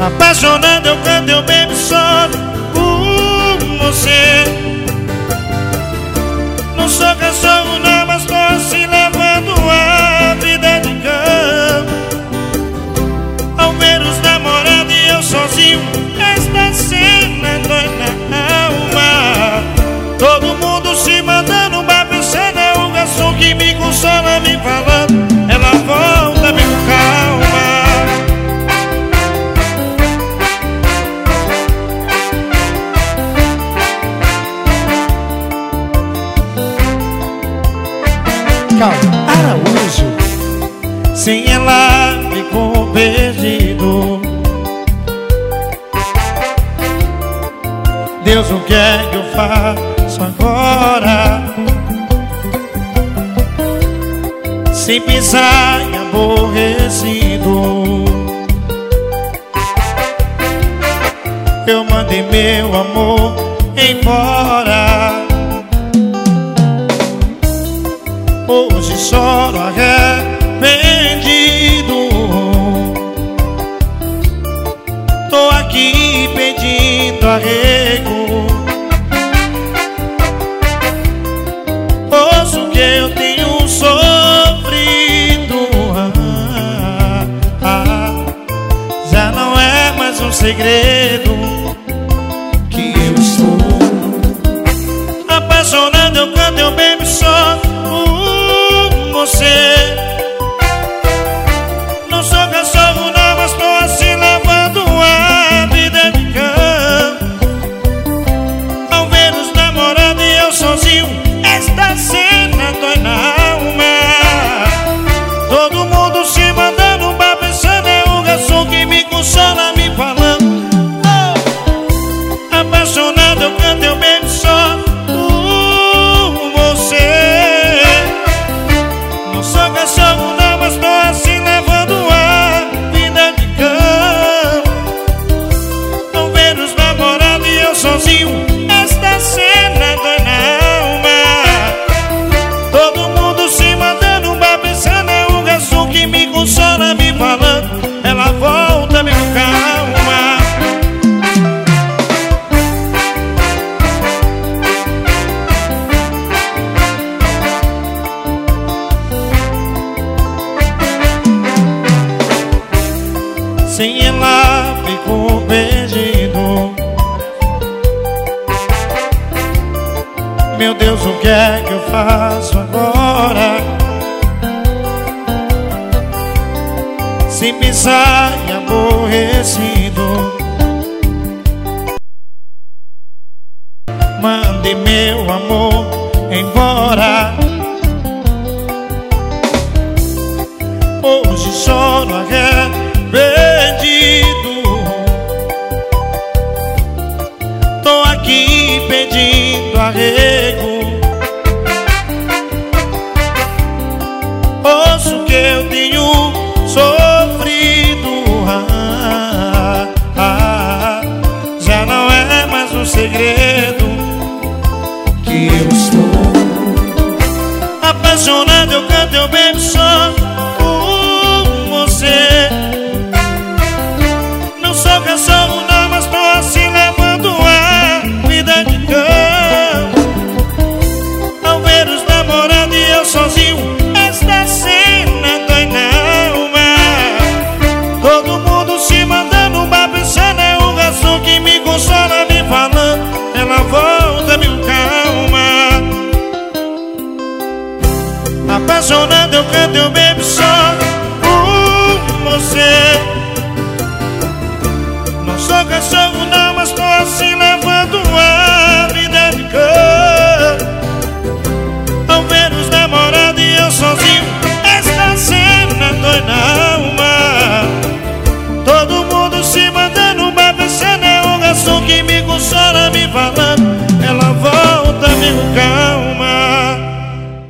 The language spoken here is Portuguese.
Apaixonado eu canto, eu bebo só por você. Não sou cachorro não, mas tô assim levando a vida de campo. Ao ver os namorados e eu sozinho, esta cena dói na alma. Todo mundo se mandando, mas pensando é o garçom que me consola, me falando, ela volta bem com calma. Araújo. Sem ela ficou perdido. Deus, o que é que eu faço agora? Sem pensar em aborrecido, eu mandei meu amor embora. Hoje choro arrependido. Tô aqui pedindo arrego. Ouço que eu tenho sofrido. Já não é mais um segredo que eu estou apaixonado. Eu canto, eu bebo só você. Não sou cachorro não, mas tô assim levando a vida de campo. Ao ver os namorados e eu sozinho, esta cena dói na alma. Todo mundo se mandando, mas pensando é o garçom que me consola, me falando, oh. Apaixonado eu canto, eu bebo só por você. Não sou cachorro não, mas tô assim levando a vida de campo. Ao ver os namorados e eu sozinho, esta cena dói na alma. Todo mundo se mandando, mas pensando é o garçom que me consola, me falando, ela volta bem com calma. Sem ela ficou perdido. Meu Deus, o que é que eu faço agora? Sem pensar em aborrecido, mandei meu amor embora. Hoje choro arrependido. Tô aqui pedindo arrego. Ouço que eu tenho sofrido. Já não é mais um segredo que eu estou apaixonado. Eu canto, eu bebo só por você. Não sou cachorro não, mas tô assim levando a vida de campo. Ao ver os namorados e eu sozinho, esta cena dói na alma. Todo mundo se mandando, mas pensando é o garçom que me consola, me falando, ela volta mil calma. Apaixonado eu canto, eu bebo só por você. Não sou cachorro não, mas tô assim